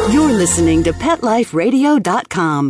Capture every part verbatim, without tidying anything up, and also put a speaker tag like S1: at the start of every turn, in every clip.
S1: You're listening to Pet Life Radio dot com.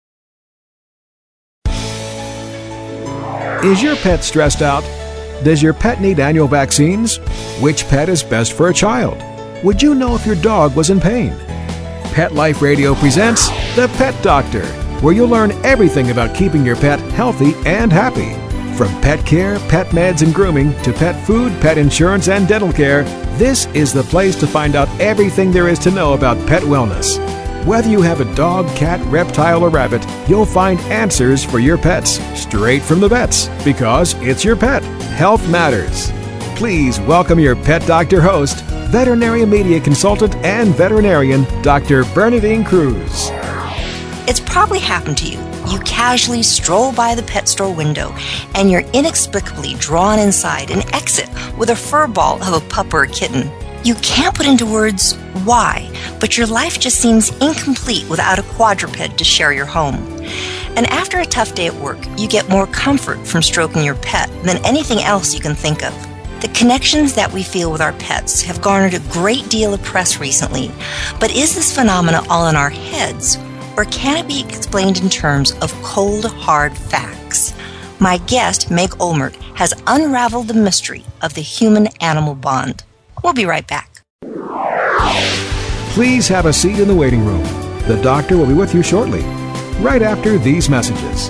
S2: Is your pet stressed out? Does your pet need annual vaccines? Which pet is best for a child? Would you know if your dog was in pain? Pet Life Radio presents The Pet Doctor, where you'll learn everything about keeping your pet healthy and happy. From pet care, pet meds and grooming, to pet food, pet insurance, and dental care, this is the place to find out everything there is to know about pet wellness. Whether you have a dog, cat, reptile, or rabbit, you'll find answers for your pets straight from the vets, because it's your pet. Health matters. Please welcome your Pet Doctor host, veterinary media consultant and veterinarian, Doctor Bernadine Cruz.
S3: It's probably happened to you. You casually stroll by the pet store window and you're inexplicably drawn inside and exit with a fur ball of a pup or a kitten. You can't put into words why, but your life just seems incomplete without a quadruped to share your home. And after a tough day at work, you get more comfort from stroking your pet than anything else you can think of. The connections that we feel with our pets have garnered a great deal of press recently, but is this phenomena all in our heads? Or can it be explained in terms of cold, hard facts? My guest, Meg Olmert, has unraveled the mystery of the human-animal bond. We'll be right back.
S2: Please have a seat in the waiting room. The doctor will be with you shortly, right after these messages.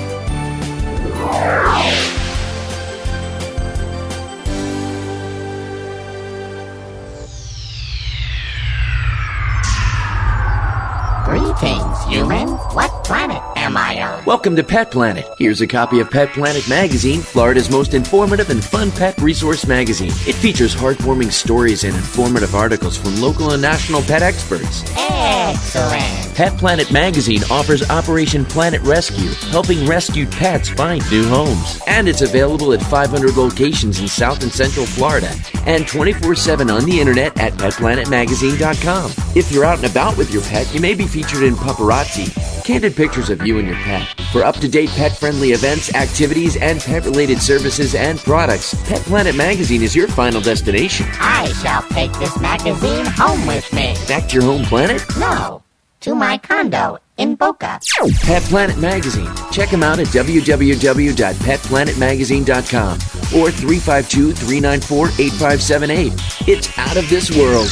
S4: Greetings, humans. What planet am I on?
S5: Welcome to Pet Planet. Here's a copy of Pet Planet Magazine, Florida's most informative and fun pet resource magazine. It features heartwarming stories and informative articles from local and national pet experts.
S4: Excellent.
S5: Pet Planet Magazine offers Operation Planet Rescue, helping rescued pets find new homes. And it's available at five hundred locations in South and Central Florida and twenty-four seven on the internet at pet planet magazine dot com. If you're out and about with your pet, you may be featured in Paparazzi, candid pictures of you and your pet. For up-to-date pet-friendly events, activities, and pet-related services and products, Pet Planet Magazine is your final destination.
S4: I shall take this magazine home with me.
S5: Back to your home planet?
S4: No, to my condo in Boca.
S5: Pet Planet Magazine. Check them out at w w w dot pet planet magazine dot com or three five two, three nine four, eight five seven eight. It's out of this world.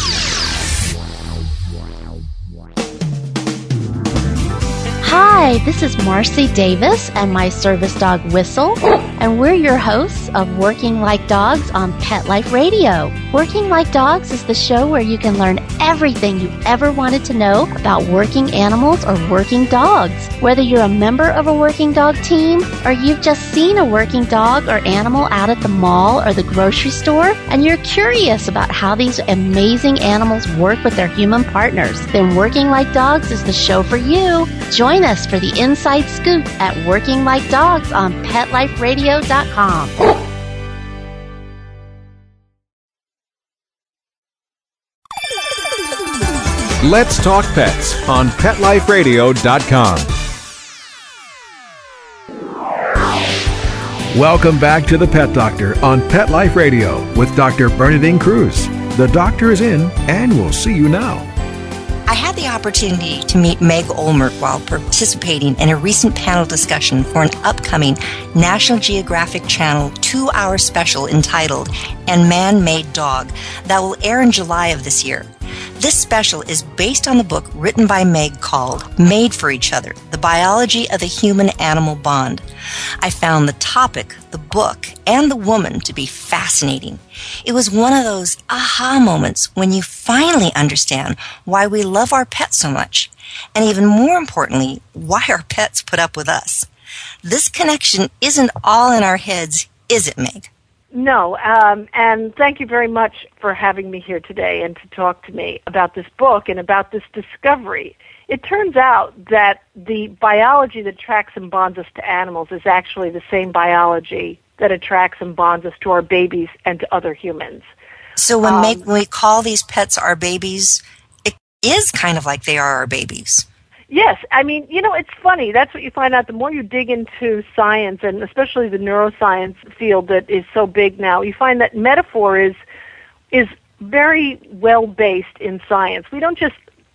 S6: Hi, this is Marcy Davis and my service dog Whistle, and we're your hosts of Working Like Dogs on Pet Life Radio. Working Like Dogs is the show where you can learn everything you ever wanted to know about working animals or working dogs. Whether you're a member of a working dog team or you've just seen a working dog or animal out at the mall or the grocery store and you're curious about how these amazing animals work with their human partners, then Working Like Dogs is the show for you. Join us for the inside scoop at Working Like Dogs on pet life radio dot com.
S2: Let's Talk Pets on pet life radio dot com. Welcome back to the Pet Doctor on Pet Life Radio with Doctor Bernadine Cruz. The doctor is in, and we'll see you now.
S3: I had the opportunity to meet Meg Olmert while participating in a recent panel discussion for an upcoming National Geographic Channel two-hour special entitled "And Man-Made Dog" that will air in July of this year. This special is based on the book written by Meg called Made for Each Other, The Biology of the Human-Animal Bond. I found the topic, the book, and the woman to be fascinating. It was one of those aha moments when you finally understand why we love our pets so much, and even more importantly, why our pets put up with us. This connection isn't all in our heads, is it, Meg?
S7: No, um, and thank you very much for having me here today and to talk to me about this book and about this discovery. It turns out that the biology that attracts and bonds us to animals is actually the same biology that attracts and bonds us to our babies and to other humans.
S3: So when,
S7: um,
S3: Meg, when we call these pets our babies, it is kind of like they are our babies.
S7: Yes, I mean, you know, it's funny. That's what you find out the more you dig into science, and especially the neuroscience field that is so big now. You find that metaphor is is very well based in science. We don't just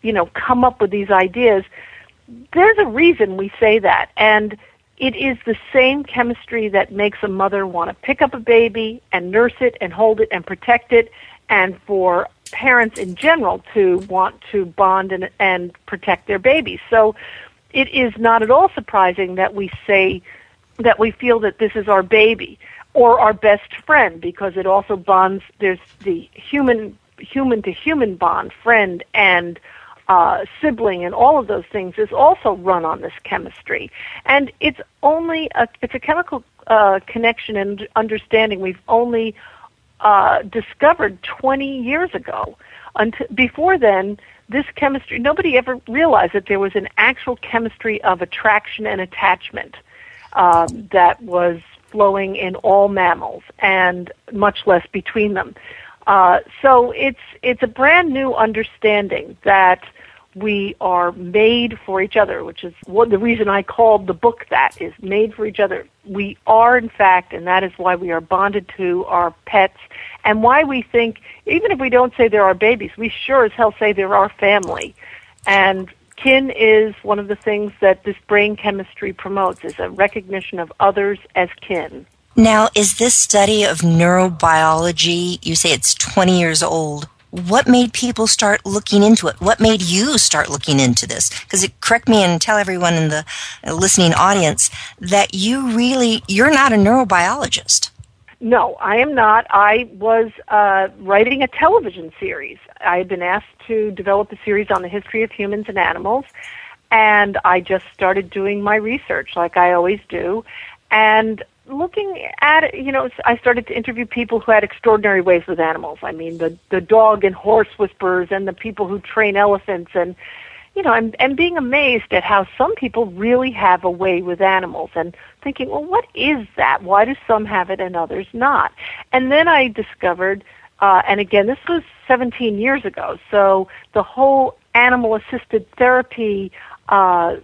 S7: you know, come up with these ideas, there's a reason we say that. And it is the same chemistry that makes a mother want to pick up a baby and nurse it and hold it and protect it, and for parents in general to want to bond and, and protect their babies. So it is not at all surprising that we say that we feel that this is our baby or our best friend, because it also bonds. There's the human human to human bond, friend and uh, sibling, and all of those things is also run on this chemistry. And it's only a, it's a chemical uh, connection and understanding we've only uh, discovered twenty years ago. Until, before then, this chemistry, nobody ever realized that there was an actual chemistry of attraction and attachment um, that was flowing in all mammals, and much less between them. Uh, so it's it's a brand new understanding that we are made for each other, which is what the reason I called the book that, is made for each other. We are, in fact, and that is why we are bonded to our pets, and why we think, even if we don't say they're our babies, we sure as hell say they're our family. And kin is one of the things that this brain chemistry promotes, is a recognition of others as kin.
S3: Now, is this study of neurobiology, you say it's twenty years old, what made people start looking into it? What made you start looking into this? Because correct me and tell everyone in the listening audience that you really, you're not a neurobiologist.
S7: No, I am not. I was uh, writing a television series. I had been asked to develop a series on the history of humans and animals, and I just started doing my research like I always do. And looking at it, you know, I started to interview people who had extraordinary ways with animals. I mean, the, the dog and horse whisperers and the people who train elephants, and, you know, and, and being amazed at how some people really have a way with animals, and thinking, well, what is that? Why do some have it and others not? And then I discovered, uh, and again, this was seventeen years ago, so the whole animal-assisted therapy uh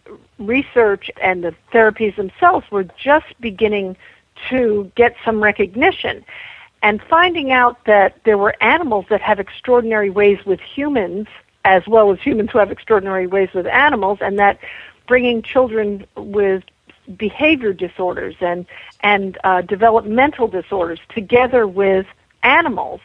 S7: research and the therapies themselves were just beginning to get some recognition, and finding out that there were animals that have extraordinary ways with humans as well as humans who have extraordinary ways with animals, and that bringing children with behavior disorders and and uh, developmental disorders together with animals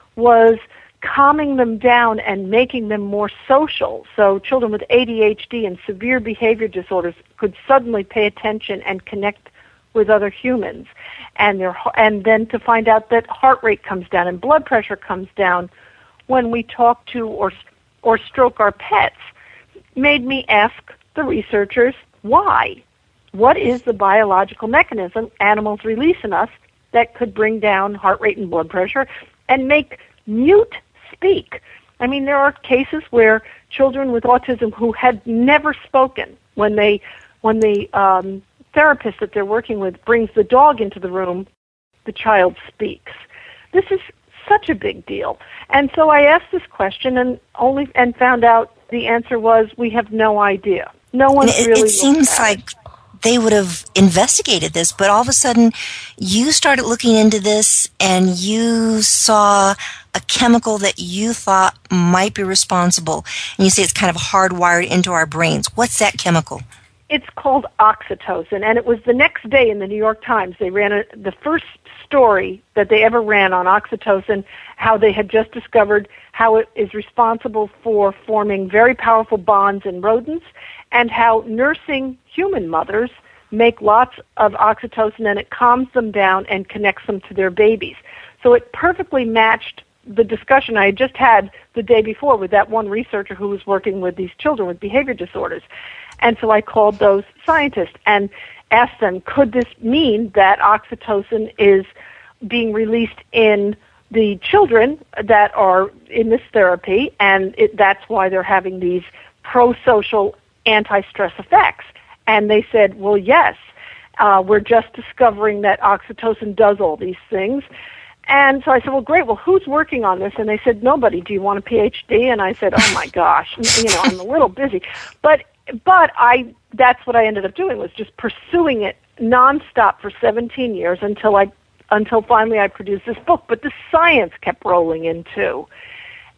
S7: was calming them down and making them more social. So children with A D H D and severe behavior disorders could suddenly pay attention and connect with other humans. And their, and then to find out that heart rate comes down and blood pressure comes down when we talk to or or stroke our pets, made me ask the researchers why. What is the biological mechanism animals release in us that could bring down heart rate and blood pressure and make mute speak? I mean, there are cases where children with autism who had never spoken, when they, when the um, therapist that they're working with brings the dog into the room, the child speaks. This is such a big deal. And so I asked this question and only and found out the answer was, we have no idea. No one's
S3: it,
S7: really.
S3: It seems
S7: at
S3: like
S7: it.
S3: They would have investigated this, but all of a sudden you started looking into this and you saw a chemical that you thought might be responsible. And you say it's kind of hardwired into our brains. What's that chemical?
S7: It's called oxytocin, and it was the next day in the New York Times. They ran a, the first story that they ever ran on oxytocin, how they had just discovered how it is responsible for forming very powerful bonds in rodents, and how nursing human mothers make lots of oxytocin, and it calms them down and connects them to their babies. So it perfectly matched the discussion I had just had the day before with that one researcher who was working with these children with behavior disorders. And so I called those scientists and asked them, could this mean that oxytocin is being released in the children that are in this therapy, and it, that's why they're having these pro-social anti-stress effects? And they said, well, yes, uh, we're just discovering that oxytocin does all these things. And so I said, well, great, well, who's working on this? And they said, nobody. Do you want a P H D? And I said, oh, my gosh, you know, I'm a little busy. But but I that's what I ended up doing, was just pursuing it nonstop for seventeen years until I until finally I produced this book. But the science kept rolling in, too.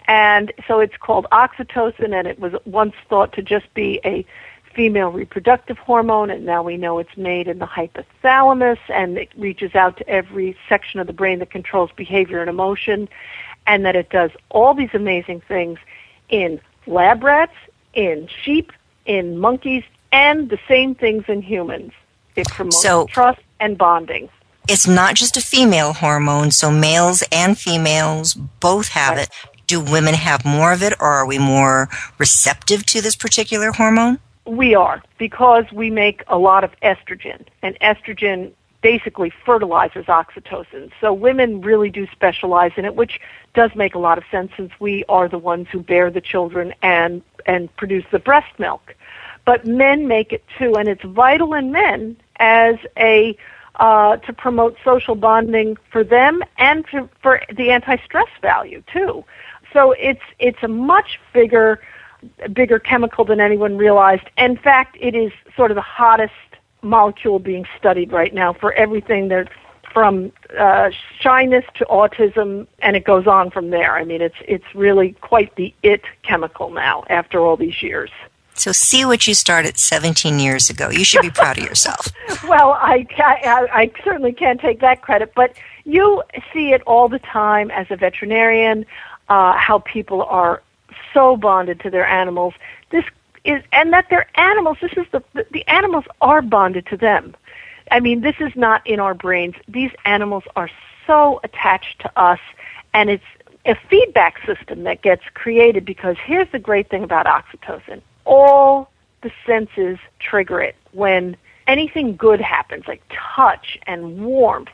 S7: And so it's called oxytocin, and it was once thought to just be a female reproductive hormone, and now we know it's made in the hypothalamus, and it reaches out to every section of the brain that controls behavior and emotion, and that it does all these amazing things in lab rats, in sheep, in monkeys, and the same things in humans. It promotes
S3: so,
S7: trust and bonding.
S3: It's not just a female hormone, so males and females both have
S7: Right.
S3: it. Do women have more of it, or are we more receptive to this particular hormone?
S7: We are, because we make a lot of estrogen, and estrogen basically fertilizes oxytocin. So women really do specialize in it, which does make a lot of sense since we are the ones who bear the children and, and produce the breast milk. But men make it too, and it's vital in men as a uh, to promote social bonding for them and to, for the anti-stress value too. So it's it's a much bigger bigger chemical than anyone realized. In fact, it is sort of the hottest molecule being studied right now for everything that from uh, shyness to autism, and it goes on from there. I mean, it's it's really quite the it chemical now after all these years.
S3: So see what you started seventeen years ago. You should be proud of yourself.
S7: Well, I, I, I certainly can't take that credit, but you see it all the time as a veterinarian, uh, how people are so bonded to their animals. This is, and that their animals, this is the, the animals are bonded to them. I mean, this is not in our brains. These animals are so attached to us, and it's a feedback system that gets created because here's the great thing about oxytocin. All the senses trigger it when anything good happens, like touch and warmth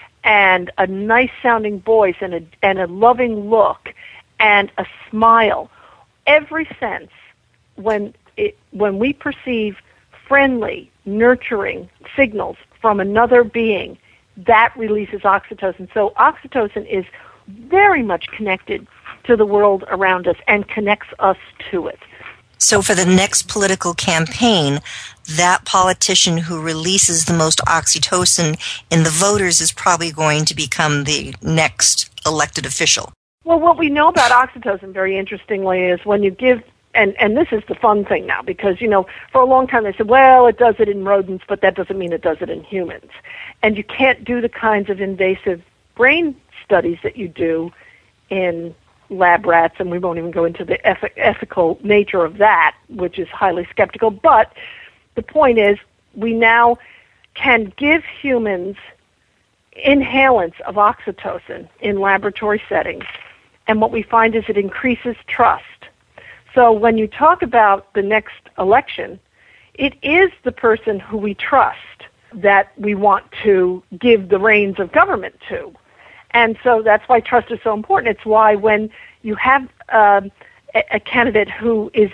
S7: and a nice-sounding voice and a, and a loving look and a smile. Every sense, when it, when we perceive friendly, nurturing signals from another being, that releases oxytocin. So oxytocin is very much connected to the world around us and connects us to it.
S3: So for the next political campaign, that politician who releases the most oxytocin in the voters is probably going to become the next elected official.
S7: Well, what we know about oxytocin, very interestingly, is when you give, and, and this is the fun thing now, because, you know, for a long time they said, well, it does it in rodents, but that doesn't mean it does it in humans. And you can't do the kinds of invasive brain studies that you do in lab rats, and we won't even go into the eth- ethical nature of that, which is highly skeptical. But the point is, we now can give humans inhalants of oxytocin in laboratory settings, and what we find is it increases trust. So when you talk about the next election, it is the person who we trust that we want to give the reins of government to. And so that's why trust is so important. It's why when you have uh, a, a candidate who is,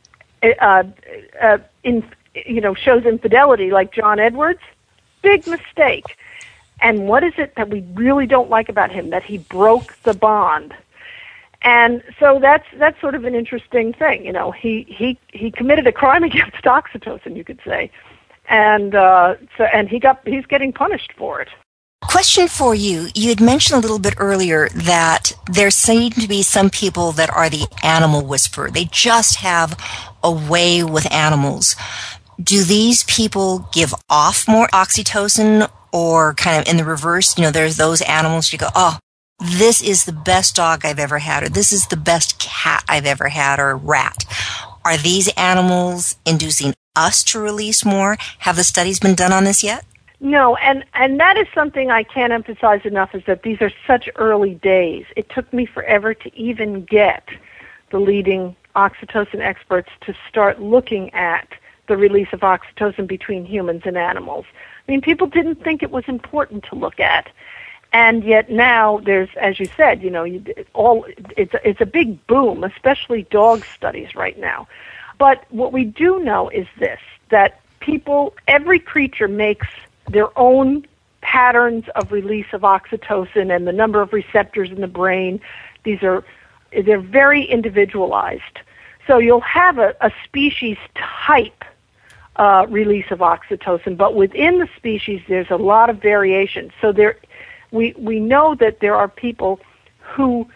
S7: uh, uh, in, you know, shows infidelity like John Edwards, big mistake. And what is it that we really don't like about him? That he broke the bond. And so that's that's sort of an interesting thing. You know, he he, he committed a crime against oxytocin, you could say, and uh, so and he got he's getting punished for it.
S3: Question for you. You had mentioned a little bit earlier that there seem to be some people that are the animal whisperer. They just have a way with animals. Do these people give off more oxytocin, or kind of in the reverse? You know, there's those animals you go, oh, this is the best dog I've ever had, or this is the best cat I've ever had, or rat. Are these animals inducing us to release more? Have the studies been done on this yet?
S7: No, and, and that is something I can't emphasize enough, is that these are such early days. It took me forever to even get the leading oxytocin experts to start looking at the release of oxytocin between humans and animals. I mean, people didn't think it was important to look at. And yet now there's, as you said, you know, you, all it's a, it's a big boom, especially dog studies right now. But what we do know is this, that people, every creature makes their own patterns of release of oxytocin and the number of receptors in the brain. These are, they're very individualized. So you'll have a, a species type uh, release of oxytocin, but within the species there's a lot of variation. So there, we, we know that there are people who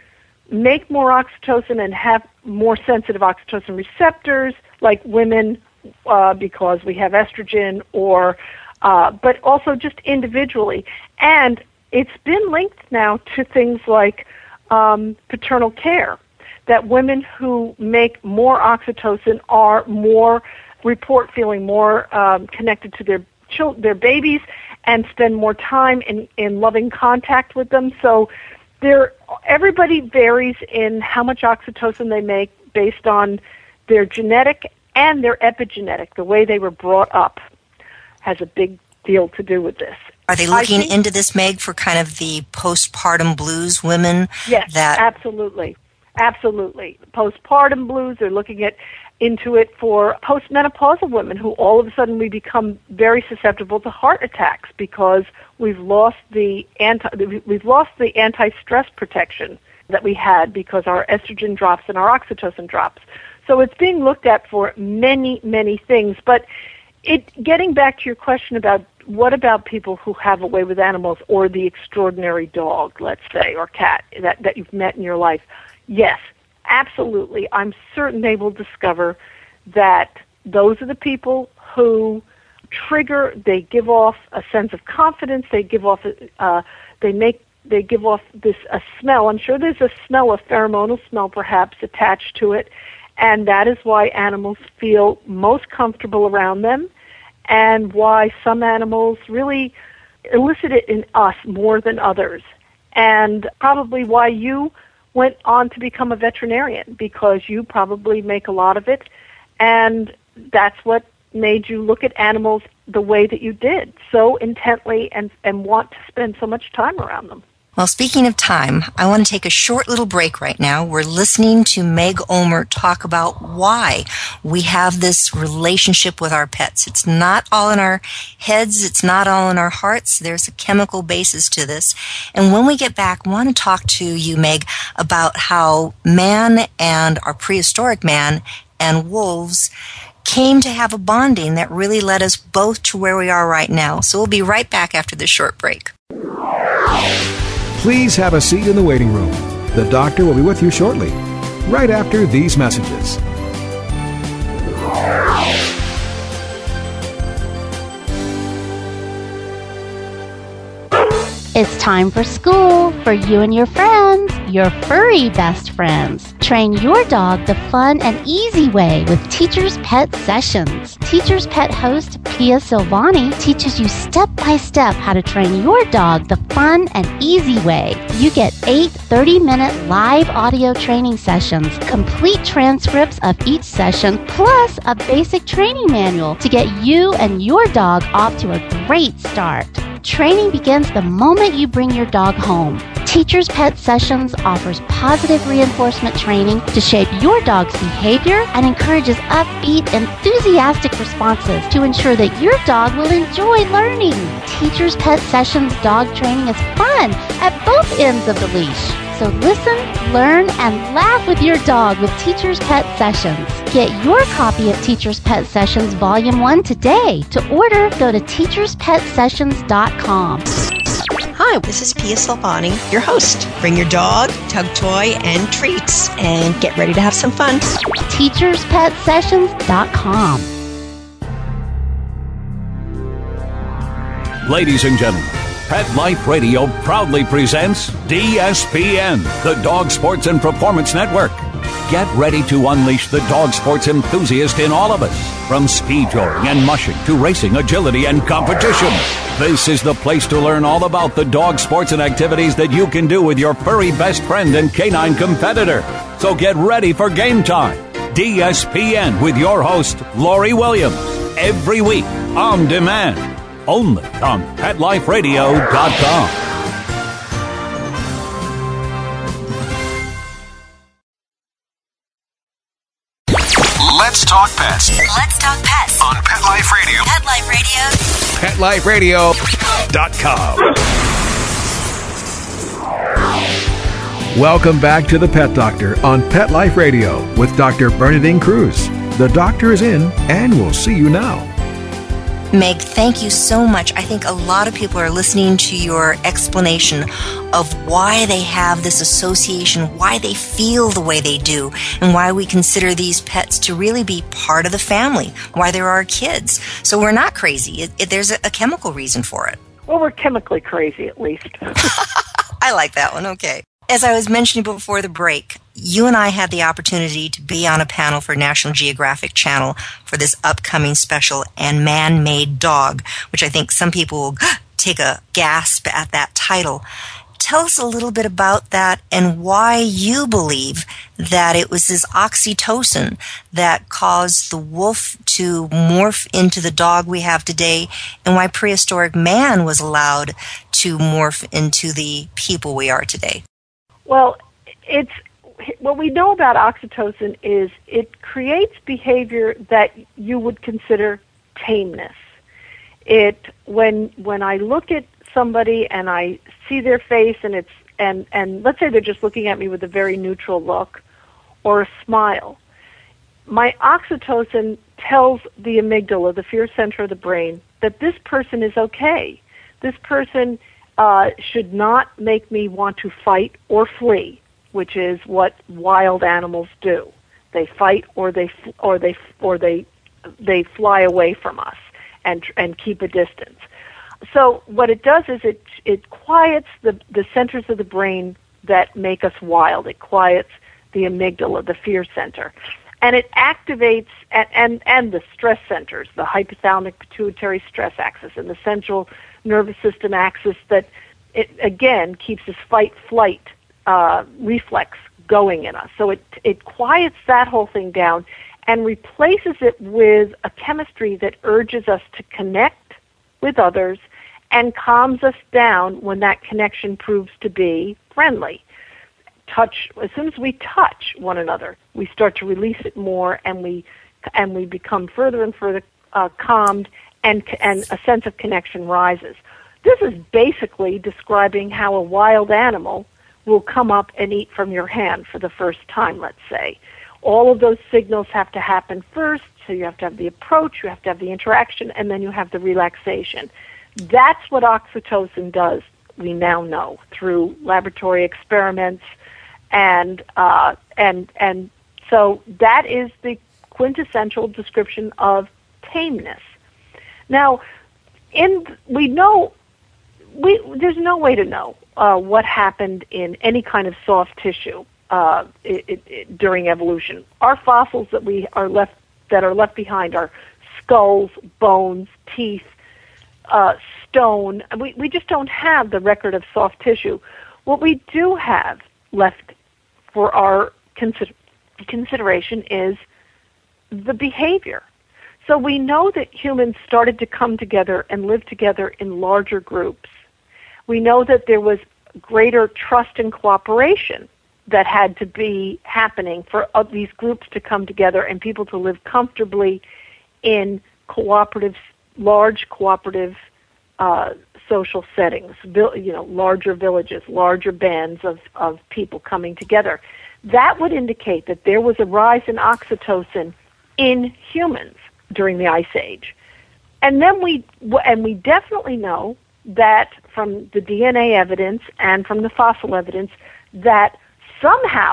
S7: make more oxytocin and have more sensitive oxytocin receptors, like women, uh, because we have estrogen, or uh, but also just individually. And it's been linked now to things like um, paternal care, that women who make more oxytocin are more, report feeling more um, connected to their children, their babies, and spend more time in, in loving contact with them. So there, everybody varies in how much oxytocin they make based on their genetic and their epigenetic. The way they were brought up has a big deal to do with this.
S3: Are they looking
S7: think,
S3: into this, Meg, for kind of the postpartum blues women?
S7: Yes,
S3: that
S7: absolutely. Absolutely. Postpartum blues, they're looking at into it for postmenopausal women who all of a sudden we become very susceptible to heart attacks because we've lost the anti we've lost the anti-stress protection that we had because our estrogen drops and our oxytocin drops. So it's being looked at for many, many things. But it getting back to your question about what about people who have a way with animals, or the extraordinary dog, let's say, or cat that, that you've met in your life, yes, absolutely. I'm certain they will discover that those are the people who trigger, they give off a sense of confidence, they give off, uh, they make, they give off this, a smell. I'm sure there's a smell, a pheromonal smell perhaps attached to it, and that is why animals feel most comfortable around them, and why some animals really elicit it in us more than others, and probably why you went on to become a veterinarian, because you probably make a lot of it, and that's what made you look at animals the way that you did, so intently, and, and want to spend so much time around them.
S3: Well, speaking of time, I want to take a short little break right now. We're listening to Meg Ulmer talk about why we have this relationship with our pets. It's not all in our heads. It's not all in our hearts. There's a chemical basis to this. And when we get back, I want to talk to you, Meg, about how man and our prehistoric man and wolves came to have a bonding that really led us both to where we are right now. So we'll be right back after this short break.
S2: Please have a seat in the waiting room. The doctor will be with you shortly, right after these messages.
S6: It's time for school for you and your friends, your furry best friends. Train your dog the fun and easy way with Teacher's Pet Sessions. Teacher's Pet host Pia Silvani teaches you step by step how to train your dog the fun and easy way. You get eight thirty-minute live audio training sessions, complete transcripts of each session, plus a basic training manual to get you and your dog off to a great start. Training begins the moment you bring your dog home. Teacher's Pet Sessions offers positive reinforcement training to shape your dog's behavior and encourages upbeat, enthusiastic responses to ensure that your dog will enjoy learning. Teacher's Pet Sessions dog training is fun at both ends of the leash. So listen, learn, and laugh with your dog with Teacher's Pet Sessions. Get your copy of Teacher's Pet Sessions Volume one today. To order, go to teachers pet sessions dot com.
S3: Hi, this is Pia Silvani, your host. Bring your dog, tug toy, and treats, and get ready to have some fun.
S6: teachers pet sessions dot com.
S8: Ladies and gentlemen, Pet Life Radio proudly presents D S P N, the Dog Sports and Performance Network. Get ready to unleash the dog sports enthusiast in all of us, from speed joring and mushing to racing, agility, and competition. This is the place to learn all about the dog sports and activities that you can do with your furry best friend and canine competitor. So get ready for game time. D S P N with your host, Lori Williams, every week on demand, only on pet life radio dot com.
S9: Let's talk pets.
S3: Let's talk pets
S9: On Pet Life Radio.
S3: Pet Life Radio.
S2: pet life radio dot com. Welcome back to the Pet Doctor on Pet Life Radio with Doctor Bernadine Cruz. The doctor is in, and we'll see you now.
S3: Meg, thank you so much. I think a lot of people are listening to your explanation of why they have this association, why they feel the way they do, and why we consider these pets to really be part of the family, why they're our kids. So we're not crazy. It, it, there's a, a chemical reason for it.
S7: Well, we're chemically crazy, at least.
S3: I like that one. Okay. As I was mentioning before the break, you and I had the opportunity to be on a panel for National Geographic Channel for this upcoming special, And Man-Made Dog, which I think some people will take a gasp at that title. Tell us a little bit about that and why you believe that it was this oxytocin that caused the wolf to morph into the dog we have today, and why prehistoric man was allowed to morph into the people we are today.
S7: Well, it's what we know about oxytocin is it creates behavior that you would consider tameness. It when when I look at somebody and I see their face and it's and and let's say they're just looking at me with a very neutral look or a smile, my oxytocin tells the amygdala, the fear center of the brain, that this person is okay. This person Uh, should not make me want to fight or flee, which is what wild animals do. They fight or they or they or they they fly away from us and and keep a distance. So what it does is it it quiets the the centers of the brain that make us wild. It quiets the amygdala, the fear center, and it activates and and, and the stress centers, the hypothalamic pituitary stress axis and the central nervous system axis that, it again, keeps this fight-flight uh, reflex going in us. So it it quiets that whole thing down and replaces it with a chemistry that urges us to connect with others and calms us down when that connection proves to be friendly. Touch, as soon as we touch one another, we start to release it more, and we and we become further and further uh, calmed, and and a sense of connection rises. This is basically describing how a wild animal will come up and eat from your hand for the first time, let's say. All of those signals have to happen first, so you have to have the approach, you have to have the interaction, and then you have the relaxation. That's what oxytocin does, we now know, through laboratory experiments, and uh, and and so that is the quintessential description of tameness. Now, in we know we there's no way to know uh, what happened in any kind of soft tissue uh, it, it, it, during evolution. Our fossils that we are left that are left behind are skulls, bones, teeth, uh, stone. We we just don't have the record of soft tissue. What we do have left for our consider- consideration is the behavior. So we know that humans started to come together and live together in larger groups. We know that there was greater trust and cooperation that had to be happening for uh, these groups to come together and people to live comfortably in cooperative, large cooperative uh, social settings, you know, larger villages, larger bands of, of people coming together. That would indicate that there was a rise in oxytocin in humans during the Ice Age. And then we, and we definitely know that from the D N A evidence and from the fossil evidence that somehow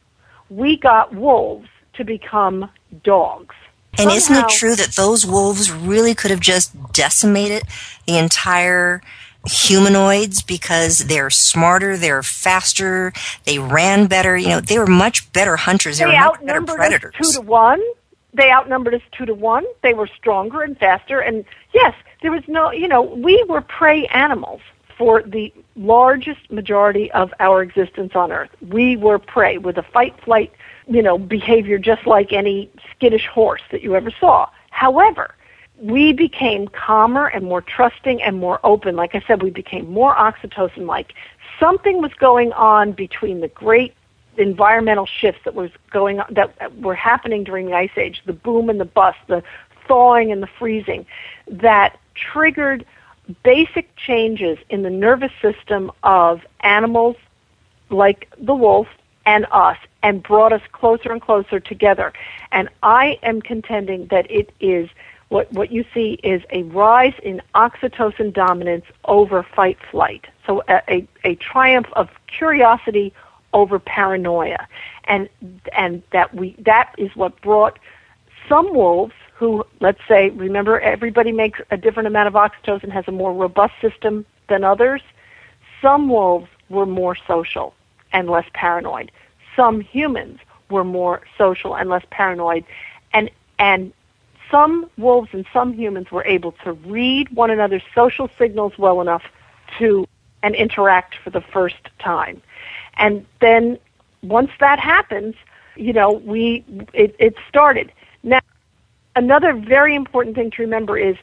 S7: we got wolves to become dogs.
S3: And
S7: somehow,
S3: isn't it true that those wolves really could have just decimated the entire humanoids because they're smarter, they're faster, they ran better, you know, they were much better hunters, they, they were much better predators.
S7: Us two to one. They outnumbered us two to one. They were stronger and faster. And yes, there was no, you know, we were prey animals for the largest majority of our existence on Earth. We were prey with a fight-flight, you know, behavior just like any skittish horse that you ever saw. However, we became calmer and more trusting and more open. Like I said, we became more oxytocin-like. Something was going on between the great environmental shifts that was going on, that were happening during the Ice Age, the boom and the bust, the thawing and the freezing, that triggered basic changes in the nervous system of animals like the wolf and us, and brought us closer and closer together. And I am contending that it is what, what you see is a rise in oxytocin dominance over fight-flight. So a, a, a triumph of curiosity over paranoia. And and that we that is what brought some wolves who, let's say, remember, everybody makes a different amount of oxytocin, has a more robust system than others. Some wolves were more social and less paranoid. Some humans were more social and less paranoid. And and some wolves and some humans were able to read one another's social signals well enough to and interact for the first time. And then once that happens, you know, we it, it started. Now, another very important thing to remember is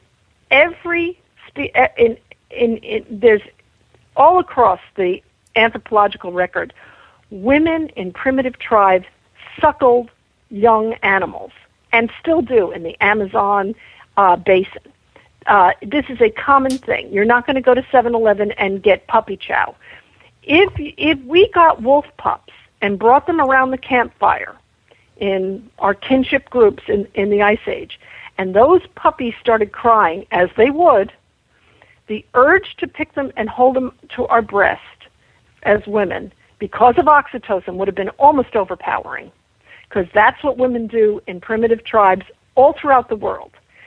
S7: every spe- in, in in there's all across the anthropological record, women in primitive tribes suckled young animals and still do in the Amazon uh, basin. Uh, this is a common thing. You're not going to go to seven eleven and get puppy chow. If if we got wolf pups and brought them around the campfire in our kinship groups in, in the Ice Age, and those puppies started crying, as they would, the urge to pick them and hold them to our breast as women, because of oxytocin, would have been almost overpowering, because that's what women do in primitive tribes all throughout the world.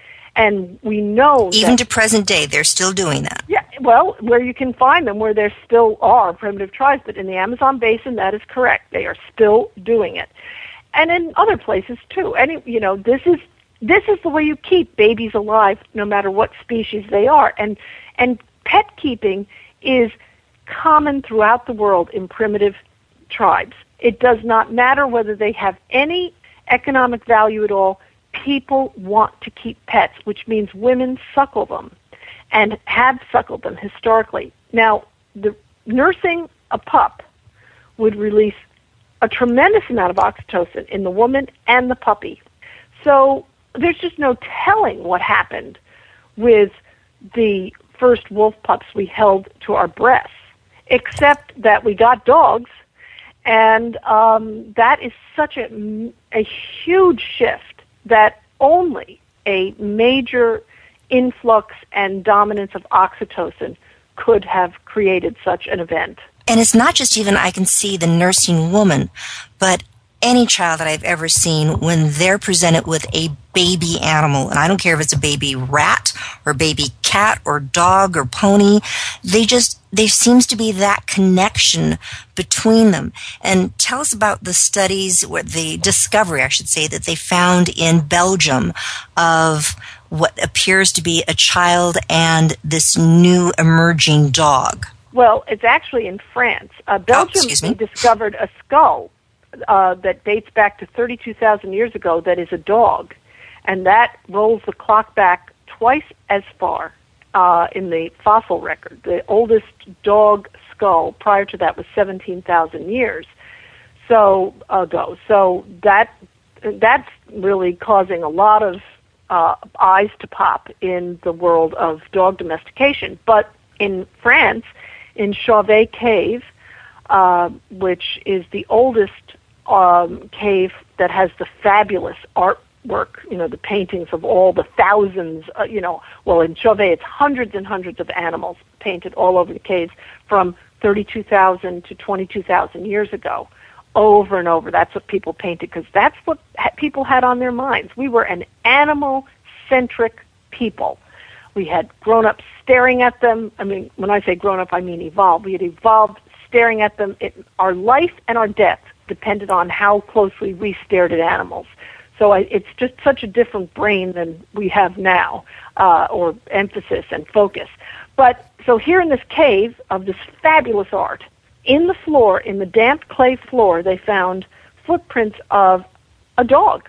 S7: And we know
S3: even
S7: that,
S3: to present day, they're still doing that.
S7: Yeah, well, where you can find them, where there still are primitive tribes, but in the Amazon basin, that is correct. They are still doing it, and in other places too. Any, you know, this is this is the way you keep babies alive, no matter what species they are. And and pet keeping is common throughout the world in primitive tribes. It does not matter whether they have any economic value at all. People want to keep pets, which means women suckle them and have suckled them historically. Now, the nursing a pup would release a tremendous amount of oxytocin in the woman and the puppy. So there's just no telling what happened with the first wolf pups we held to our breasts, except that we got dogs, and um, that is such a, a huge shift that only a major influx and dominance of oxytocin could have created such an event.
S3: And it's not just even, I can see the nursing woman, but any child that I've ever seen, when they're presented with a baby animal, and I don't care if it's a baby rat or baby cat or dog or pony, they just, there seems to be that connection between them. And tell us about the studies, or the discovery, I should say, that they found in Belgium of what appears to be a child and this new emerging dog.
S7: Well, it's actually in France. Uh, Belgium
S3: oh,
S7: discovered a skull uh, that dates back to thirty-two thousand years ago that is a dog, and that rolls the clock back twice as far uh, in the fossil record. The oldest dog skull prior to that was seventeen thousand years so ago. So that that's really causing a lot of uh, eyes to pop in the world of dog domestication. But in France, in Chauvet Cave, uh, which is the oldest um, cave that has the fabulous artwork, you know, the paintings of all the thousands, uh, you know, well, in Chauvet it's hundreds and hundreds of animals painted all over the caves from thirty-two thousand to twenty-two thousand years ago, over and over. That's what people painted, because that's what ha- people had on their minds. We were an animal-centric people. We had grown-ups staring at them. I mean, when I say grown-up, I mean evolved. We had evolved staring at them. It, our life and our death depended on how closely we stared at animals. So I, it's just such a different brain than we have now, uh, or emphasis and focus. But so here in this cave of this fabulous art, in the floor, in the damp clay floor, they found footprints of a dog.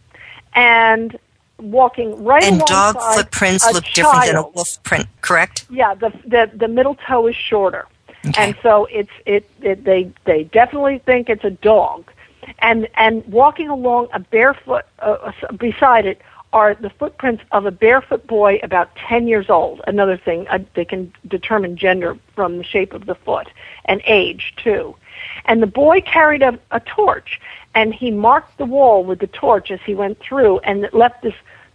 S7: And walking right
S3: and
S7: alongside
S3: dog footprints
S7: a
S3: look
S7: child.
S3: different than a wolf print, correct?
S7: Yeah, the the, the middle toe is shorter.
S3: Okay.
S7: And so it's it, it they they definitely think it's a dog. And and walking along a barefoot uh, beside it are the footprints of a barefoot boy about ten years old. Another thing, uh, they can determine gender from the shape of the foot, and age too. And the boy carried a, a torch, and he marked the wall with the torch as he went through, and it left this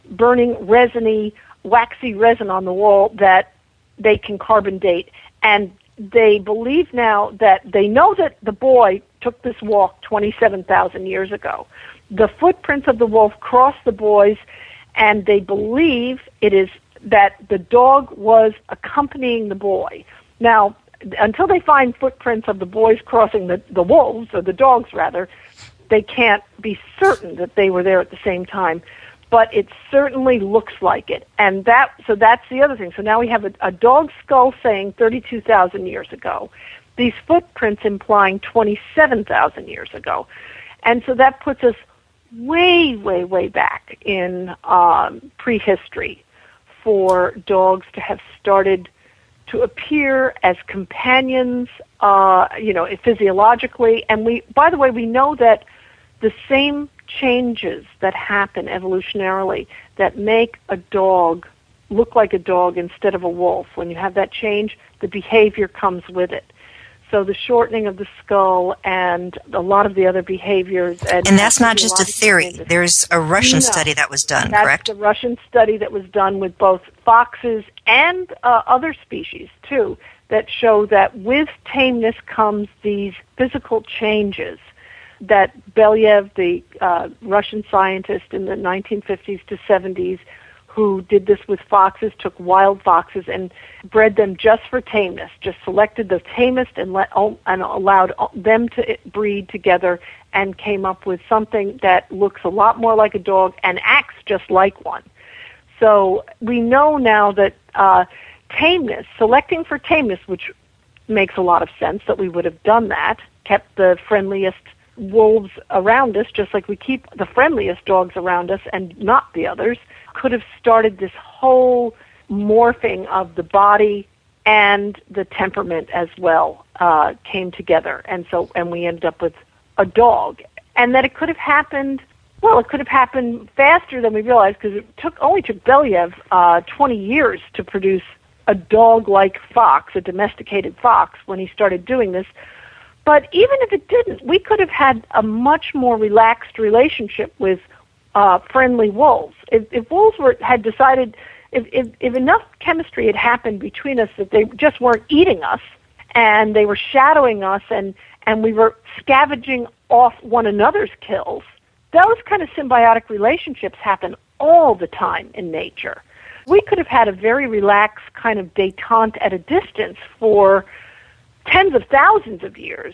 S7: burning resiny, waxy resin on the wall that they can carbon date. And they believe now that they know that the boy took this walk twenty-seven thousand years ago. The footprints of the wolf crossed the boy's, and they believe it is that the dog was accompanying the boy. Now, until they find footprints of the boys crossing the, the wolves, or the dogs rather, they can't be certain that they were there at the same time. But it certainly looks like it. And that, so that's the other thing. So now we have a, a dog skull saying thirty-two thousand years ago. These footprints implying twenty-seven thousand years ago. And so that puts us way, way, way back in um, prehistory for dogs to have started to appear as companions, uh, you know, physiologically. And we, by the way, we know that the same changes that happen evolutionarily that make a dog look like a dog instead of a wolf, when you have that change, the behavior comes with it. So the shortening of the skull and a lot of the other behaviors. And,
S3: and that's not just a theory.
S7: Changes.
S3: There's a Russian
S7: no,
S3: study that was done,
S7: that's
S3: correct?
S7: That's the Russian study that was done with both foxes and uh, other species, too, that show that with tameness comes these physical changes that Belyaev, the uh, Russian scientist in the nineteen fifties to seventies, who did this with foxes, took wild foxes and bred them just for tameness, just selected the tamest and let and allowed them to breed together, and came up with something that looks a lot more like a dog and acts just like one. So we know now that uh, tameness, selecting for tameness, which makes a lot of sense that we would have done that, kept the friendliest wolves around us, just like we keep the friendliest dogs around us and not the others, could have started this whole morphing of the body and the temperament as well uh, came together. And so, and we ended up with a dog. And that it could have happened, well, it could have happened faster than we realized, because it took only took Belyaev uh, twenty years to produce a dog-like fox, a domesticated fox, when he started doing this. But even if it didn't, we could have had a much more relaxed relationship with uh, friendly wolves. If, if wolves were had decided, if, if, if enough chemistry had happened between us that they just weren't eating us and they were shadowing us and, and we were scavenging off one another's kills, those kind of symbiotic relationships happen all the time in nature. We could have had a very relaxed kind of détente at a distance for tens of thousands of years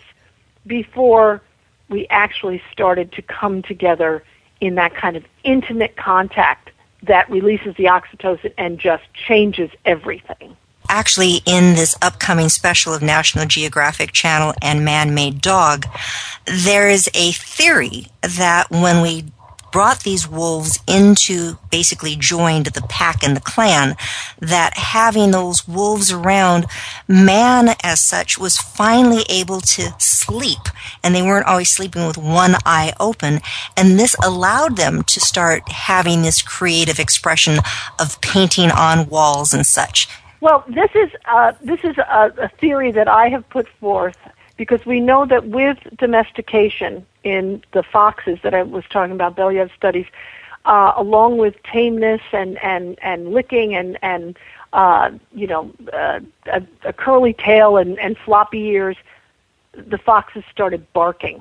S7: before we actually started to come together in that kind of intimate contact that releases the oxytocin and just changes everything.
S3: Actually, in this upcoming special of National Geographic Channel and Man-Made Dog, there is a theory that when we brought these wolves into, basically joined the pack and the clan, that having those wolves around, man as such was finally able to sleep, and they weren't always sleeping with one eye open, and this allowed them to start having this creative expression of painting on walls and such.
S7: Well, this is uh, this is a, a theory that I have put forth, because we know that with domestication in the foxes that I was talking about, Belyaev studies, uh, along with tameness and, and, and licking and, and uh, you know, uh, a, a curly tail and, and floppy ears, the foxes started barking.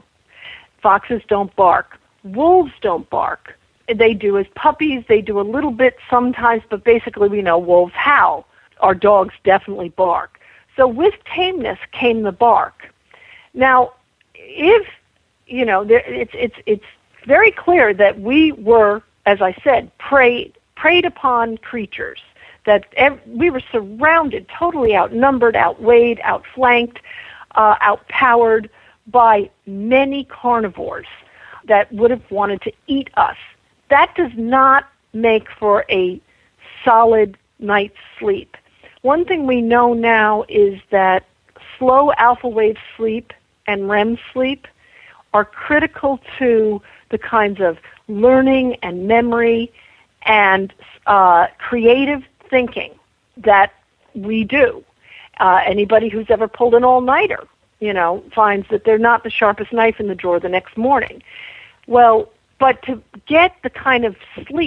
S7: Foxes don't bark. Wolves don't bark. They do as puppies. They do a little bit sometimes, but basically we know wolves howl. Our dogs definitely bark. So with tameness came the bark. Now, if, you know, there, it's it's it's very clear that we were, as I said, preyed, preyed upon creatures, that ev- we were surrounded, totally outnumbered, outweighed, outflanked, uh, outpowered by many carnivores that would have wanted to eat us. That does not make for a solid night's sleep. One thing we know now is that slow alpha wave sleep and R E M sleep are critical to the kinds of learning and memory and uh, creative thinking that we do. Uh, anybody who's ever pulled an all-nighter, you know, finds that they're not the sharpest knife in the drawer the next morning. Well, but to get the kind of sleep,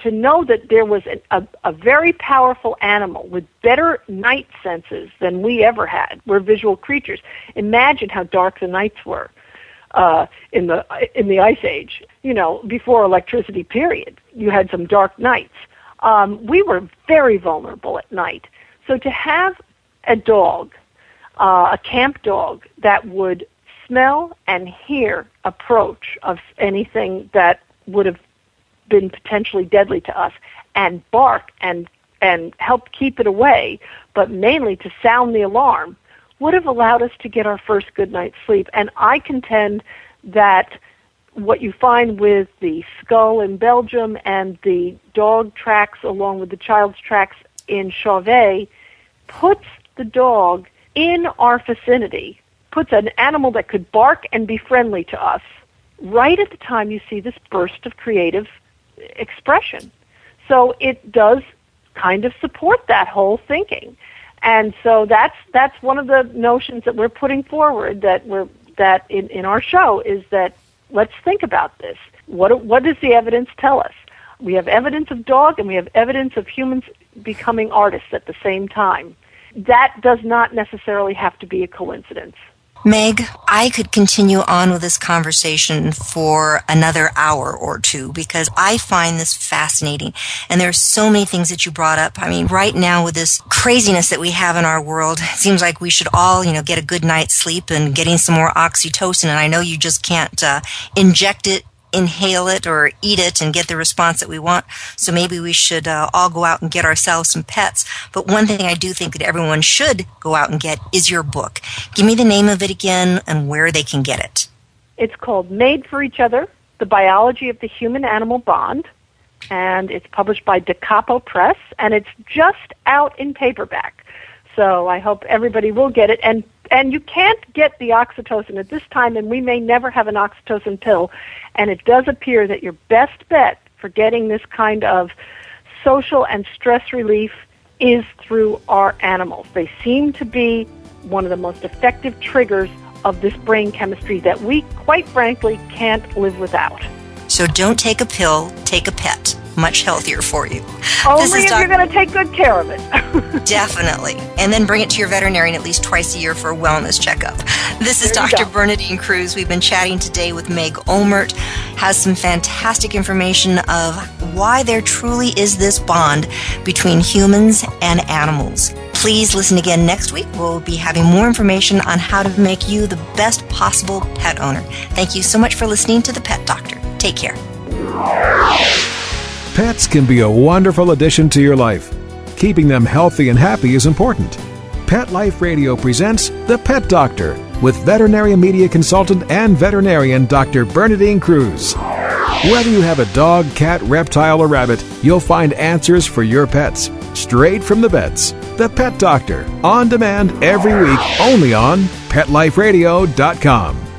S7: to know that there was an, a, a very powerful animal with better night senses than we ever had. We're visual creatures. Imagine how dark the nights were uh, in the in the Ice Age. You know, before electricity. Period. You had some dark nights. Um, we were very vulnerable at night. So to have a dog, uh, a camp dog, that would smell and hear approach of anything that would have been potentially deadly to us, and bark and and help keep it away, but mainly to sound the alarm, would have allowed us to get our first good night's sleep. And I contend that what you find with the skull in Belgium and the dog tracks along with the child's tracks in Chauvet puts the dog in our vicinity, puts an animal that could bark and be friendly to us right at the time you see this burst of creative expression. So it does kind of support that whole thinking. And so that's that's one of the notions that we're putting forward, that we're that in, in our show, is that let's think about this. What what does the evidence tell us? We have evidence of dog and we have evidence of humans becoming artists at the same time. That does not necessarily have to be a coincidence.
S3: Meg, I could continue on with this conversation for another hour or two because I find this fascinating. And there are so many things that you brought up. I mean, right now with this craziness that we have in our world, it seems like we should all, you know, get a good night's sleep and getting some more oxytocin. And I know you just can't uh, inject it, inhale it, or eat it and get the response that we want. So maybe we should uh, all go out and get ourselves some pets. But one thing I do think that everyone should go out and get is your book. Give me the name of it again and where they can get it.
S7: It's called Made for Each Other, The Biology of the Human-Animal Bond, and it's published by Da Capo Press, and it's just out in paperback. So I hope everybody will get it. And and you can't get the oxytocin at this time, and we may never have an oxytocin pill. And it does appear that your best bet for getting this kind of social and stress relief is through our animals. They seem to be one of the most effective triggers of this brain chemistry that we, quite frankly, can't live without.
S3: So don't take a pill, take a pet. Much healthier for you.
S7: Only if doc- you're going to take good care of it.
S3: Definitely. And then bring it to your veterinarian at least twice a year for a wellness checkup. This is Doctor Bernadine Cruz. We've been chatting today with Meg Olmert. Has some fantastic information of why there truly is this bond between humans and animals. Please listen again next week. We'll be having more information on how to make you the best possible pet owner. Thank you so much for listening to The Pet Doctor. Take care.
S2: Pets can be a wonderful addition to your life. Keeping them healthy and happy is important. Pet Life Radio presents The Pet Doctor with veterinary media consultant and veterinarian Doctor Bernadine Cruz. Whether you have a dog, cat, reptile, or rabbit, you'll find answers for your pets straight from the vets. The Pet Doctor, on demand every week, only on pet life radio dot com.